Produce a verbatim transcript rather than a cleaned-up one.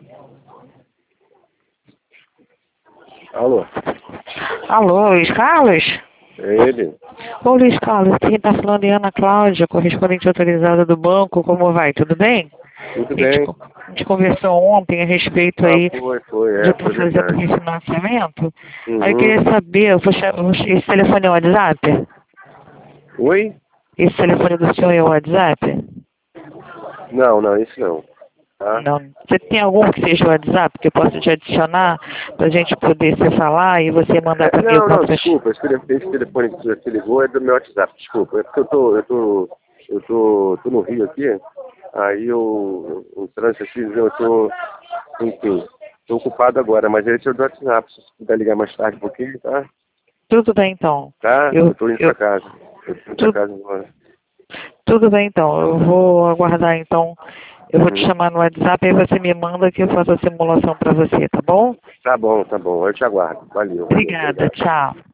Alô? Alô, Luiz Carlos? É ele? Ô, Luiz Carlos, quem está falando é Ana Cláudia, correspondente autorizada do banco. Como vai? Tudo bem? Tudo A gente, bem? a gente conversou ontem a respeito Ah, aí foi, foi, de é, eu estar foi fazendo verdade. refinanciamento. Aí eu Uhum. queria saber, eu vou cha- eu vou ch- esse telefone é o WhatsApp? Oi? Esse telefone do senhor é o WhatsApp? Não, não, isso não. Tá? Não. Você tem algum que seja o WhatsApp que eu possa te adicionar para a gente poder se falar e você mandar É, para mim o não, não, quanto você... desculpa, esse telefone, esse telefone que você ligou é do meu WhatsApp, desculpa. É porque eu tô, eu tô, eu tô, tô no Rio aqui, aí eu, o trânsito aqui, eu tô, enfim, tô ocupado agora, mas esse é o do WhatsApp, se você puder ligar mais tarde um pouquinho, tá? Tudo bem, então. Tá? Eu, Eu tô indo eu, pra casa. Eu tô indo pra tu, casa agora. tudo bem, então. Eu vou aguardar, então. Eu vou te Uhum. chamar no WhatsApp e você me manda que eu faço a simulação para você, tá bom? Tá bom, tá bom, eu te aguardo. Valeu, valeu, Obrigada, obrigado. tchau.